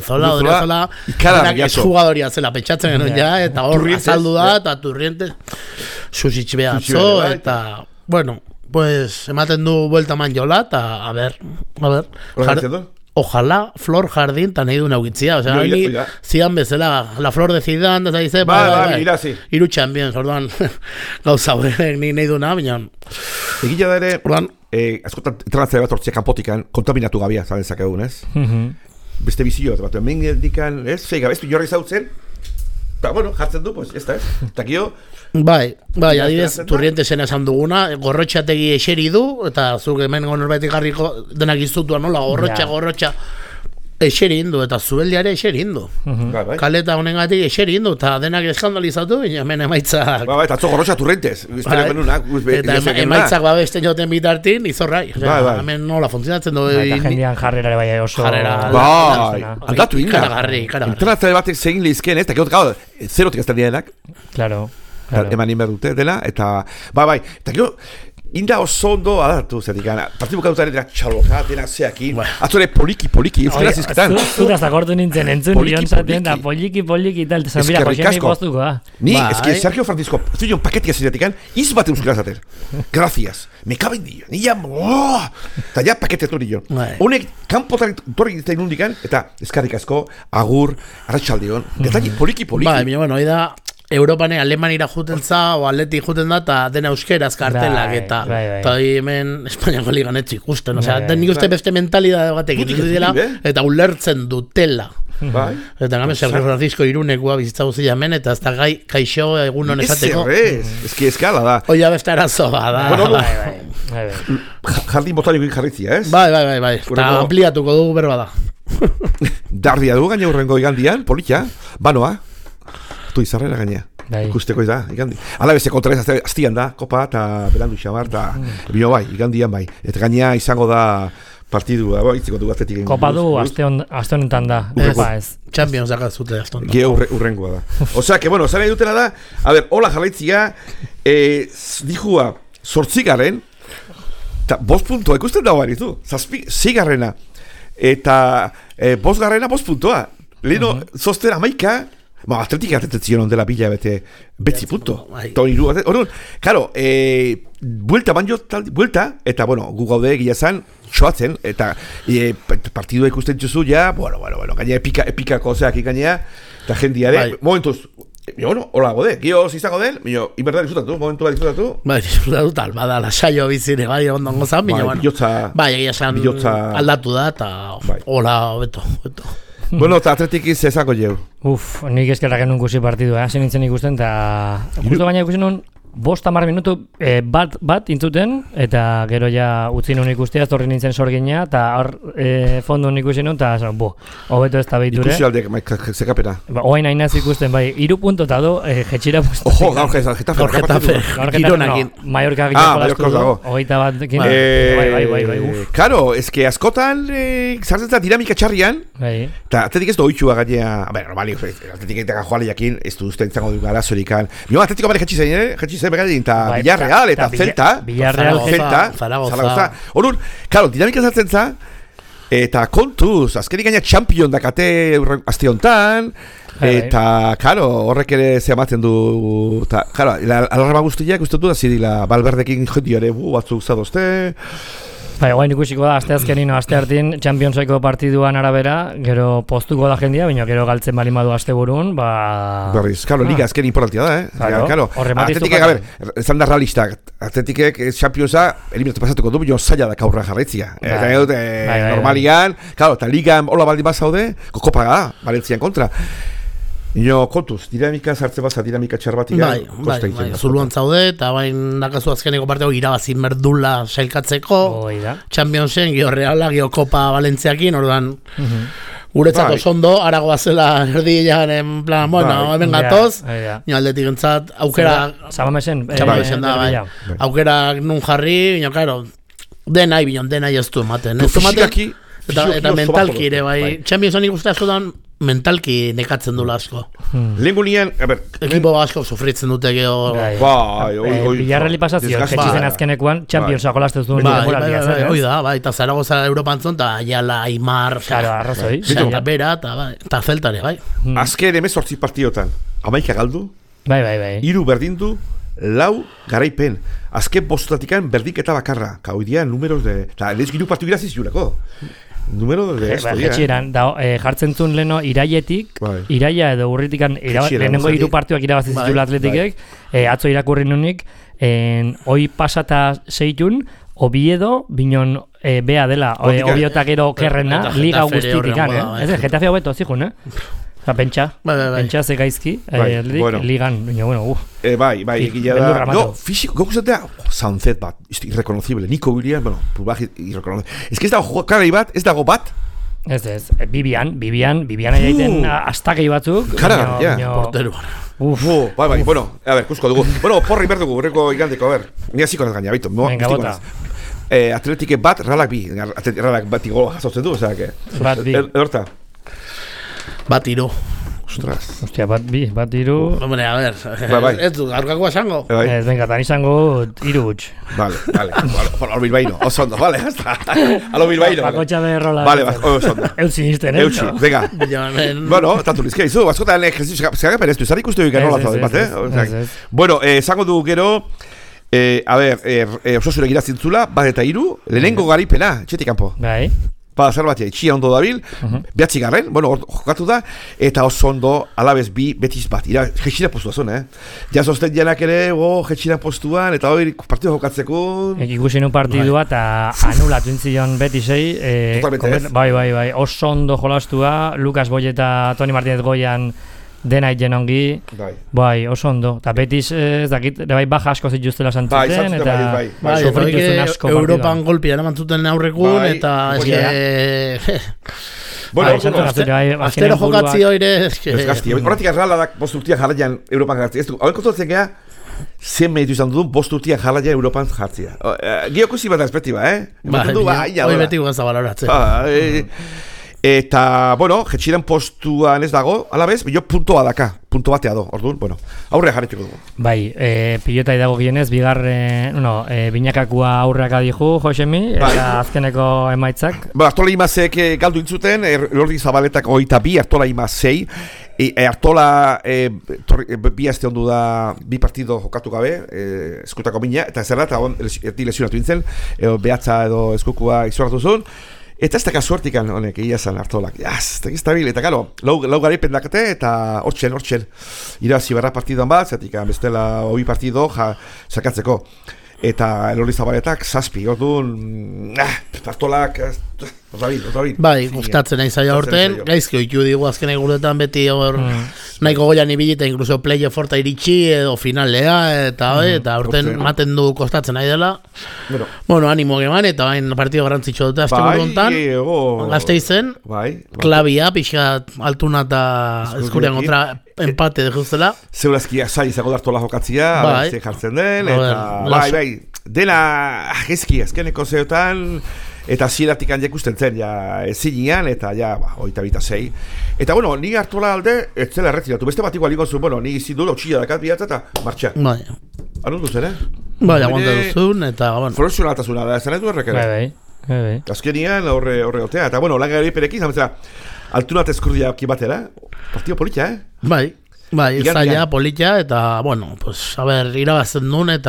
ez jugadoria zela pentsatzen genuen ja, eta hor azaldu da eta Turrientes susitx behatzo eta bueno, pues ematen du buelta man jola eta a ver ojalá Flor Jardín tan nahi du naugitzia, o sea, zidan bezala la Flor de Zidane, eta dice irutxan bien, orduan gauza horrek nahi du binean
egila da ere, askotan entrenatzea bat hortzea kanpotikan kontaminatu gabia, zaben zakegun, ez? Beste bizio, bat hemen dikan, ez? Fei gabe, ez du jorri zautzen, eta, bueno, jartzen du, pues, ez da, ez? Eta kio...
Bai, adibidez, Turrientesen esan duguna, gorrotxategi eseri du, eta zuk hemen gonorbaitik garriko denak izutua nola, gorrotxa, eseri indu, eta zubeldiare eseri indu. Kaleta honengatik eseri indu, eta denak eskandalizatu, hemen emaitzak...
eta atzo gorrotxa Turrientes,
eta emaitzak babeste joten bitartin, izorrai. Hemen nola funtzionatzen du...
Eta jendean jarrera bai oso...
Aldatu inda.
Ikaragarri.
Entrenatzaile batek zegin lehizken, ez, eta gehotek hau, zerotik azten dienak.
Claro. Claro.
Eman inber dute dela, eta bai, eta gero, inda oso ondo adatu, zetik, partidu bukatutaren dira txaloka, dena zeakin, atzore poliki, euskara zizketan.
Zutaz akortu nintzen entzun, nion zaten, da poliki, tal, eta mira, Josemi postuko,
Ni, eski, Sergio Francisco, zuion paketia ziretik, izbate euskara zaten. Gracias. Me caben dio. Ni ja, eta ja paketetu dio. Honek, kanpotan torri ditzen undikan, eta eskarrik asko, agur, arratsaldeon, detalle poliki.
Bai, bueno, da Europane Alemanira juten za, o Atletik juten da, eta dena euskeraz kartelak, eta hemen Espainiako ligan etxik ikusten, nik uste beste mentalidade batek dela, eta ulertzen dutela. Eta gamen Sergio Francisco Irunekoa bizitza guztia hemen, eta ez da kaixo egun honezateko.
Ez eskala da.
Oia beste arazoa da.
Jardin botanikoik jarritzia, ez?
Bai, eta ampliatuko dugu berba da.
Dardia du gaina urrengo igandian, politia, banoa. Tu izarrera gainea. Ikusteko da, igandi. Ala beste kontra ez, aztian da, kopa eta berandu xamar, eta bino bai, igandian bai. Eta gainea izango da partidu, itziko du Atletik.
Kopa du, aste honetan da.
Champions dakat zute aste honetan.
Geo urrengoa da. Osea, que bueno, zara dutela da, a ver, hola jarraitzia, dijua, 8. Eta 5 puntua, ikusten dago baritu. 6. Eta 5. 5 puntua. Leheno, zostera maika, Atletik atetezion ondela bila betzi punto. Orduan, karo, buelta, eta, bueno, gu gaude egia zan, txoatzen, eta partidua ikusten txuzu, ja, bueno, gaina epikako zeak gainea, eta jendiare, momentuz, hola gode, gioz izango den, inberdan disfrutatu, momentu bat disfrutatu.
Disfrutatu tal, bada, lasai bizire, ondongo zan, egia zan aldatu da, eta hola, beto.
Bueno, eta Atletik izango jau.
Nik eskerrak enun guzi partidua, hasi nintzen ikusten, eta justo baina ikusten nun, 5-10 minutu bat intzuten, eta gero ja utzi nun ikustea, torri nintzen sorgina, eta hor fondo nun ikusten nun, eta hobeto ez da behiture.
Ikusi aldek, zekapera.
Oain hainaz ikusten, 3 punto eta do, jetxira postu.
Ojo, gaur Getafe.
Gironakin. Mallorca gileko dago. Hogeita bat. Bai.
Karo, eske askotan, zartzen da dinamika txarrian, eta Atletik ez da oitxua gainea, normali, Atletik eta joale jakin, ez du usten zango du gara zorikan. Atletiko bare jetxi zen begatzen, eta Villarreal, eta Celta, Zaragoza. Horun, karo, dinamika zartzen za, eta kontuz, azkenik gaina champion dakate aste hontan, eta, karo, horrek ere zehamatzen du, eta, karo, alarma guztiak uste du da zidila, Valverdekin jendiare batzuk zadozte.
Guain ikusiko da, aste azkenin, aste hartin, Championseko partiduan arabera, gero postuko da jendia, baina gero galtzen bali madu aste burun,
Berriz, karo, liga azken importantia da, Karo, Atletikek, a ber, ezan da realistak, Atletikek Championsa eliminatu pasatuko du, bino zaila da kaurra jarraitzia. Normalian, karo, eta ligan hola baldin bazaude, kopa da, Valentzian kontra. Kontuz, dinamika sartze baza, dinamika txarbatik.
Bai, zuluan zaude, eta bain nakazu azkeneko parteko irabazin berdula sailkatzeko, Championsen, gio Reala, gio Kopa Valentziakin, orduan, guretzako sondo, aragoa zela erdilean, en plan, hemen gatoz, nio Atletik entzat, aukera,
Samamesen
da, aukera nun jarri, claro, denai ez du ematen, eta mentalki ere, bai, Championsen ikuste askotan, mentalki nekatzen dula asko.
Lengunean, a ber,
ekipo asko sufritzen dute geho.
Villarreali pasazio, jetxizen azkenekoan, Championsa jolaztez duen denboraldia.
Hoi da, eta Zaragoza Europantzon, eta Ayala, Aimar, eta Bera, eta Zeltare, bai.
Azken 18 partiotan, 11 galdu,
Bai.
3 berdindu, 4 garaipen. Azken postatikan berdinketa bakarra. Kauidia, números de... Lez giru partiu iraziz julako. Número de esto,
jetxiran, jartzen zuen leno iraietik, iraia edo urritikan, lehenengo 3 partioak irabaziz jula Atletikek, atzo irakurri nunik, hoi pasata zeitun, Oviedo, binon bea dela, Oviedotak ero kerrena, liga guztitikan, ez Getafe hobeto zikun, Pentsa ze gaizki, ligan, bueno,
bai, egila da. No, físico, gokuzatea, Sanzet bat, irreconocible, Nico Williams, bueno, pulbaje, irreconocible. Ez que ez dago karai bat, ez dago bat?
Ez, Vivian egiten astakei batzuk.
Kara,
portero.
Bai, bueno, a ver, kusko dugu. Bueno, porri berdugu, urreko igandeko, a ver, ni hasiko naz gaina, bito.
Venga, bota.
Atletike bat, Ralak bi, Ralak bat igo jasotzen du, osea, que...
Bat bi.
Bat 3.
Ostras.
Hostia, bat hiru...
Hombre, a ver,
Bai.
ez du, aurkakoa esango.
Ez, venga, tan izango hiru huts.
Vale. A lo bilbaíno, oso ondo, vale, hasta. A lo bilbaíno.
Bakotxa berrola.
Vale, oso ondo.
Eutzi nizten,
Eutsi, venga. Bueno, tanto nizke izu, askotan zergapen ez du, zari ikustu egin nola zaude bat, Bueno, esango du gero, a ver, oso zure gira zintzula, bat eta hiru, lehenengo garipena, txetik kanpo.
Bai.
Zer bat, itxia ondo dabil, behatzigarren, bueno, jokatu da, eta oso ondo alabez bi betiz bat, jetxina postua zuen, Ja zosten janak ere, jetxina postuan, eta hori partidu jokatzeko...
Ikusi nu partidua, eta anulatu intzion betisei, bai, oso ondo jolastua, Lukas Boye eta Toni Martínez Goian dena iten ongi, bai, oso ondo. Eta Betis, ez dakit, bai, baja asko zituztela santzuten, eta
sofrituzun asko partiduan. Europan golpia eraman zuten aurrekun, eta
Bueno,
astero jokatzi oire...
Horretik errala da bost urtiak jarraian Europan jartzea. Hau kontotzen geha, 100 meritu izan dudun, bost urtiak jarraian Europan jartzea. Giokusi bat perspektiba,
Hoi beti guzta baloratzen.
Eta, bueno, jetxiren postuan ez dago, alabez, bilo puntoa daka, punto batea do, orduan, bueno, aurre jarretuko dugu.
Bai, pilota idago gienez, binakakua aurreak adihu, Josemi, eta azkeneko emaitzak.
Artola Imazek galdu intzuten, Lordi Zabaletak 22, Artola Imazei, Artola bi azte ondu da, bi partido jokatu gabe, eskutako mina, eta zerra, eta lesionatu intzen, behatza edo eskukua izoratu zuen, eta ez daka suertikan honek, egia zan Artolak. Ez da bil, eta galo, lau garaipen dakate, eta hortxen, irabazi barra partiduan bat, zetik bestela hobi partido sakatzeko. Eta Lordi Zabaletak, 7, orduan, Artolak, otrabil.
Bai, gustatzen nahi zaila horten, gaizki oitu digu azken eguretan beti hor nahiko goian ibilita, incluso playoff horta iritsi edo finalea, eta horten maten du kostatzen nahi dela. Bueno, animo geman, eta bain partido garrantzitsu dute azte buruntan, Gasteizen, klabia, pixkat altuna eta eskurian kontra empate dejuztela.
Zeurazkia zai izango dartola jokatzia, ze jartzen den, eta bai, dena gezki, azkeneko zeotan, eta zieratik handiak usten zen, zinean, eta 26. Eta, bueno, ni Artola alde, ez zela erretiratu. Beste bat igual zuen, bueno, ni izin dut, otxilla dakat bihatza eta martxa.
Bai.
Anun duzen,
Bai, aguanta duzun, eta, bueno.
Profesionaltasuna da, ez du errekere.
Bai.
Azkenian, horre otea, eta, bueno, lan gari perekin, zametzera, altunat eskurdia batera, partido politia, Bai,
zaila, politia, eta, bueno, pues, a ver, irabazten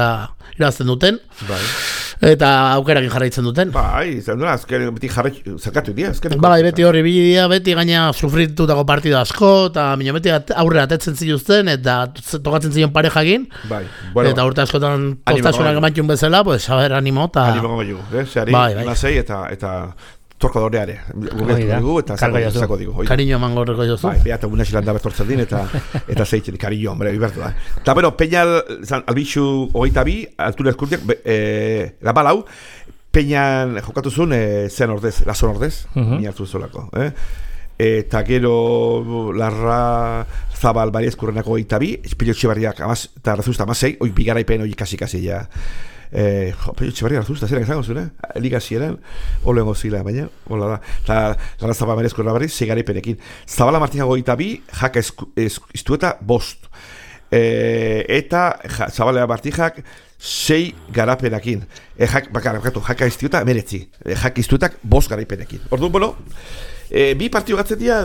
duten.
Bai.
Eta aukerakin jarraitzen duten.
Bai, zendura, azken beti zerkatu dira.
Bai, beti horri bidia, beti gaina sufritutako partido asko, eta minio beti aurrera atetzen zituzten, eta tokatzen zion parejakin.
Bai,
bueno. Eta urte askotan postasunak emantxun bezala, pues, a ver, animo, eta...
Animo gaiu, zeari, nasei, eta... Torkadoreare, eta zako digu.
Kariño eman gorreko jozu.
Bai, beha eta una xilanda bertortzen din, eta zeitzen, kariño, hombre, bibertu da. Eta, bueno, Peñal, albitxu 22, altura eskurtiak, labalau, Peñan jokatu zuen, zen ordez, lazon ordez, mi hartu zolako. Eta gero, larra zabal bari eskurrenako 22, espilio txibarriak, eta razusta 6, oi bigaraipen, oi kasi ja. Txibarri hartuzta, zeran izango zuen, liga zieran, olengo zila, baina, hola da. Eta gara Zabala merezko errabarri, segaripenekin. Zabala Martina 22, jaka iztueta 5. Eta Zabala Martijak 6 garapenekin. Jaka iztueta 19, jaka iztuetak 5 garaipenekin. Orduan, bueno, bi partidu gatzetia,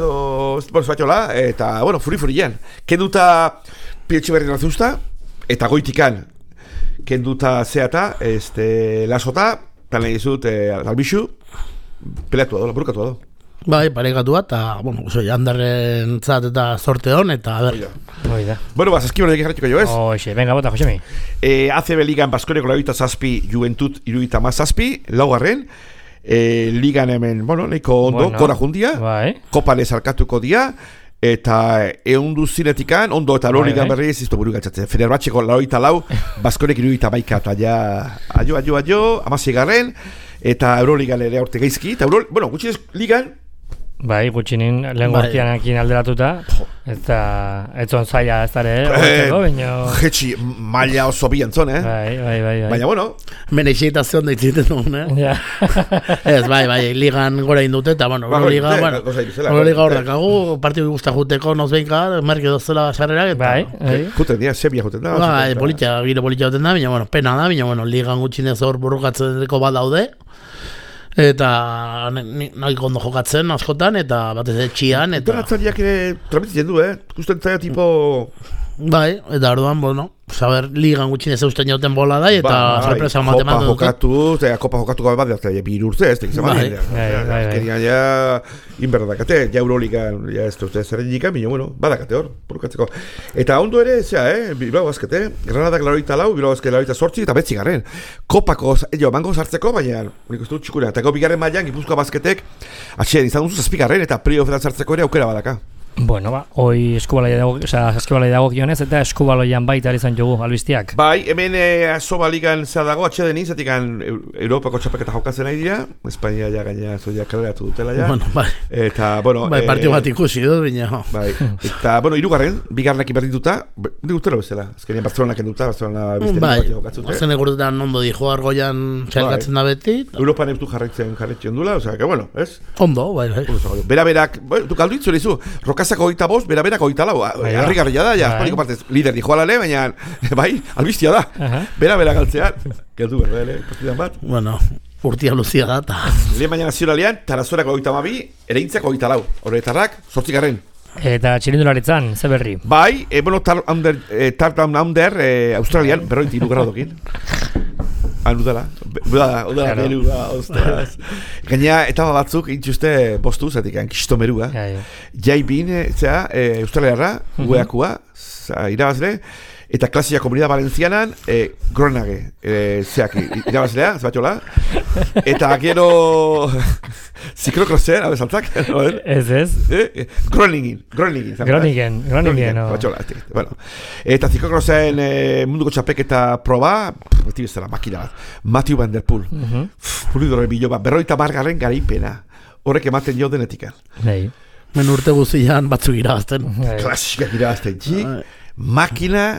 eta, bueno, furi-furian. Kenduta Txibarri hartuzta, eta goitikan, kenduta zeata, lasota, plan egizut, albixu, peleatu ado, burukatu ado.
Bai, parekatu bat, eta, bueno, jandarren zat eta sorte hon, eta, a ber.
Oida.
Bueno, eskibon egin jarretiko jo, ez?
Oixe, venga, bota, Josemi.
ACB Ligan Baskoneko 27, Juventud 77, laugarren, Ligan hemen, bueno, nahiko ondo, kora jundia, kopan ez alkatuko dia, eta eundu zinetikan, ondo eta lorigan berriz, izto buru gatzatzen. Fenerbahçeko 84, Baskonek 71, eta ja, aio, 16garren, eta Euroligan ere aurte gaizki, eta bueno, gutxinez ligan.
Bai, gutxinin lehen gortianakin alderatuta. Eta etzon zaila ez dara, horretako, baina...
Jetxi, maila oso bi entzon,
Bai.
Baina, bueno...
Mene isitazion deitziten duen,
Ja.
Ez, bai, ligan gora indute, eta, bueno, Euroliga, Euroliga hor dakagu, partidu guzta juteko, nozbeinka, merke dozela sarrerak, eta...
Bai.
Juten dira, sebia juten da.
Bai, giro politxa juten da, baina, bueno, pena da, baina, bueno, ligan gutxinez hor burrukatzen deko bat daude, eta nahi ondo jokatzen askotan, eta batez etxian, eta...
Enteratzariak transmititzen du, Gusten zaila tipo...
Bai, eta orduan, bueno, saber ligan gutxinez eusten jauten bola da, eta sorpresa mateman dut.
Kopa jokatu gabe bat, bi urte, ez tekiz
Bai.
Azkenian ja, inberdakate, ja Euroligan, ja ez dute zerren jikan, bino, bueno, badakate hor, burukatzeko. Eta ondo ere, Bilbao Basket, Granadak 84, Bilbao Basket 88, eta betzi garen. Kopako, mango sartzeko, baina, nik uste dut txikura, eta bigarren mailan Gipuzkoa Basketek, atxean izan duzu zazpigarren, eta playoffetan sartzeko ere aukera badaka.
Bueno, hoi eskubaloia dago gionez, eta eskubaloian baita izan jogu, albiztiak.
Bai, hemen Asoba Ligan zer dago, atxeden izatik Europako txapeketa jokatzen nahi dira, Espainia ja gaina zoia kaleratu dutela ja.
Bueno, bai.
Eta, bueno...
Bai, partio bat ikusi du, bina.
Bai, eta, bueno, hirugarren, bigarrenak inberdituta, digutelo bezala, azkenien Barcelonak enduta, Barcelona beste
bai,
bat jokatzute.
zen egurtetan ondo dijo argoian txalkatzen da beti.
Europan eutu jarraitzen dula, osea, que bueno, ez?
Ondo, bai.
Bera-berak, du kaldu itzu lehizu, Rokasako 24, bera-berak 24, harrigarria da, ja, Espaniko partez, lider dijo alale, baina, bai, albistia da, bera-berak altzean, geldu berdele, partidan bat.
Bueno, urtia luzia da, eta...
Lehen baina nazionalean, Tarazorako 22, ereintzak 24, horretarrak, 8garren.
Eta txirindularitzan, ze berri?
Bai, bueno, Tartan Under, Australian, 22 gradokin. Udala, ostras. Gaina, etapa batzuk, intxuste postu, zatik, kistomerua. Jaibin, Australiarra, gueakua, irabazle, eta klasia Komunidad Valencianan, Gronage, irabazlea, zebatxola. Eta gero... Ziklokrozen, abe saltzak?
Ez.
Groningen. Bueno, eta ziklokrozen munduko txapeketa proba, beti bezala, makina bat. Matthew Van Der Poel. Pulidore bilo bat, 50 garaipena. Horrek ematen jo denetik.
Men urte guzian batzuk irabazten.
Klasikak irabazten, Makina.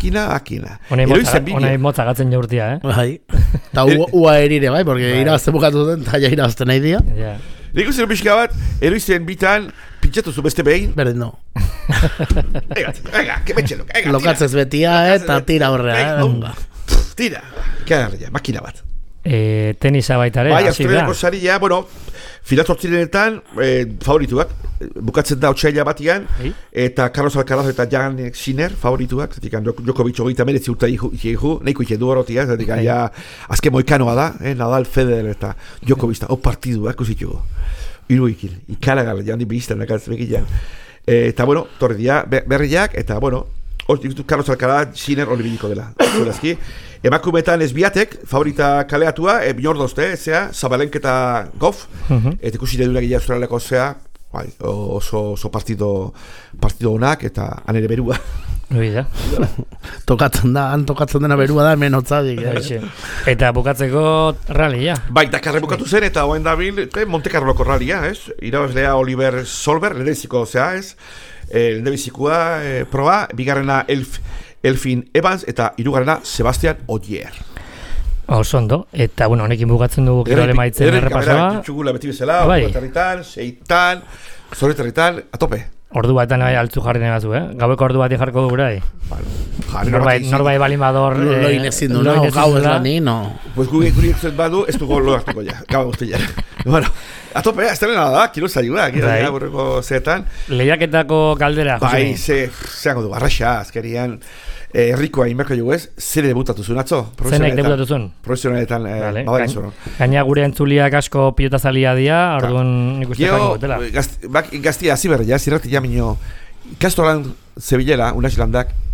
Honai motza gatzen jaurtia,
Bai. Eta ua erire, bai, porque irabazten bukatu den, eta ja irabazten nahi dia.
Nik uste pixka bat, eroizen bitan, pintxatu zu beste behin.
Berdin no.
Ega, kemetxelok, ega, tira.
Lokatzez betia, eta tira horrea,
Tira, ikagarria, makina bat.
Tenisa baitare,
bai, Australiako saria, bueno, final zortzirenetan, favorituak, bukatzen da otxaila batian, eta Carlos Alcaraz eta Jan Sinner favorituak, zetik, Djokovic 39 urta iku, nahiko iku du horotia, zetik, ja, azken moikanoa da, Nadal, Federer eta Djokovic, partiduak, kusitugu. Iru ikin, ikaragar, jandi bizten, bekilean. Eta, bueno, torre dia, berriak, eta, bueno, Carlos Alcaraz, Sinner, hori biliko dela. Emakumetan ezbiatek, favorita kaleatua, biordozte, Zabalenketa Goff, eta ikusi dedura gila Australiako oso partido honak, eta anere berua.
Tokatzen dena berua da, hemen hotzadik.
Eta bukatzeko rallia.
Bai, Dakarre bukatu zen, eta oen dabil, Monte Carloko rallia, irabazlea Oliver Solberg, lehendabiziko, lehendabizikoa proba, bigarrena Elfin Evans, eta hirugarrena Sebastian Ogier.
Osondo, eta bueno, honekin bukatzen dugu kirole maitzen errepasoa.
Txugula beti bezala, orduetarritan, seitan, zorretarritan, atope.
Ordu batean altzu jarri negazu, Gaueko ordu bati jarko du gurai. Norbai balimador...
Loin ezin du, no? Gau ez lani, no?
Pues guri ekzet badu, ez dugu lo hartuko ja, gau guztia. Bueno, atope, ez tenena da, kiro zailua, kiro burreko zeetan.
Lehiaketako galdera, Jose.
Bai, zeango du, arraxa, azkerian... Errikoa inberko jugu ez, zere debutatu zuen atzo?
Zenek debutatu zuen?
Profesionaletan, badari zuen.
Gaina gure entzuliak asko pilotazalia dia, orduan nik uste jaingo gotela.
Gaztia, hazi berri, zirrati jamino, ikastoran Zebilera, Unaxilandak,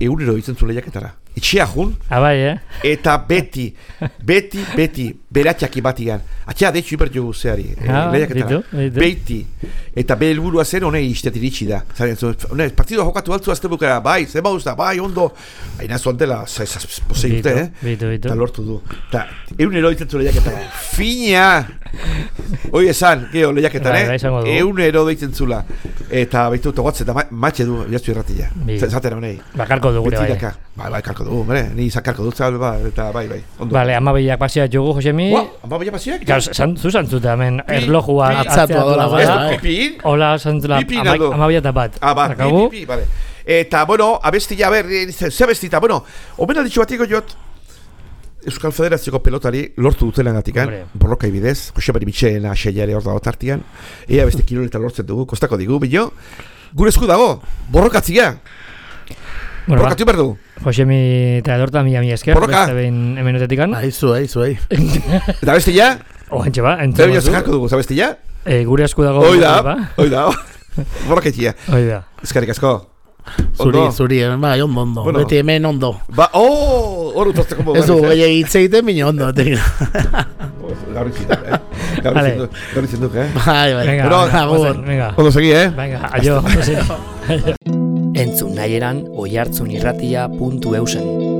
egunero ditzen zu lehiaketara. Itxea jun,
Abai,
eta beti, beratxaki batian. Atxea deitxu ibertu guzeari, lehiaketara.
Ditu.
Beti. Eta be helburua zen honei istet iritsi da. Partidua jokatu altzu azte bukera, bai, zema usta, bai, ondo. Aina zuantela, posei dute,
Bitu.
Eta lortu du. Eta egunero ditzen zu lehiaketara. Fina! Hoi esan, geho lehiaketan, egunero ditzen zula. Eta baitu togatzen, eta matxe du, jaztu irratila. Zaten honei.
Bakarko du gure bai.
Bai, karko dugu, bere, ni zakarko dut zau, eta bai, ondo.
Bale, amabeiak pasiak jugu, Josemi.
Amabeiak pasiak?
Zu zantzuta, hemen, erlojua
atzatu adola, bai.
Pipin?
Hola, zantzula, amabeia eta bat.
Bat, pipi, bale. Eta, bueno, abestia, ze abestita, bueno, omen alditxu batiko jot, Euskal Federazioko pelotari lortu dutela gatikan, borroka ibidez, Jose Mari Mitxeen aseiare hor dago tartian, ea beste kiloleta lortzen dugu, kostako digu, bilo, gure esku dago, borrokatzia. Borrokatu behar du.
Josemi eta Edorta mila esker.
Borroka.
Beste behin hemenetetik an.
Aizu.
Eta bestia?
Oantxe ba,
entzun dugu. Zakarko dugu, zabestia?
Gure esku dago.
Oida. Borroketia.
Oida.
Eskerrik asko.
Zuri, bai, ondo. Bueno. Beti hemen ondo.
Ba, hor utazteko mogu.
Ez du, hitz egiten bine ondo.
Gaur izin duk,
Bai.
Venga.
Ondo segi,
Venga, aio.
Entzun nahi eran oihartzunirratia.eusen.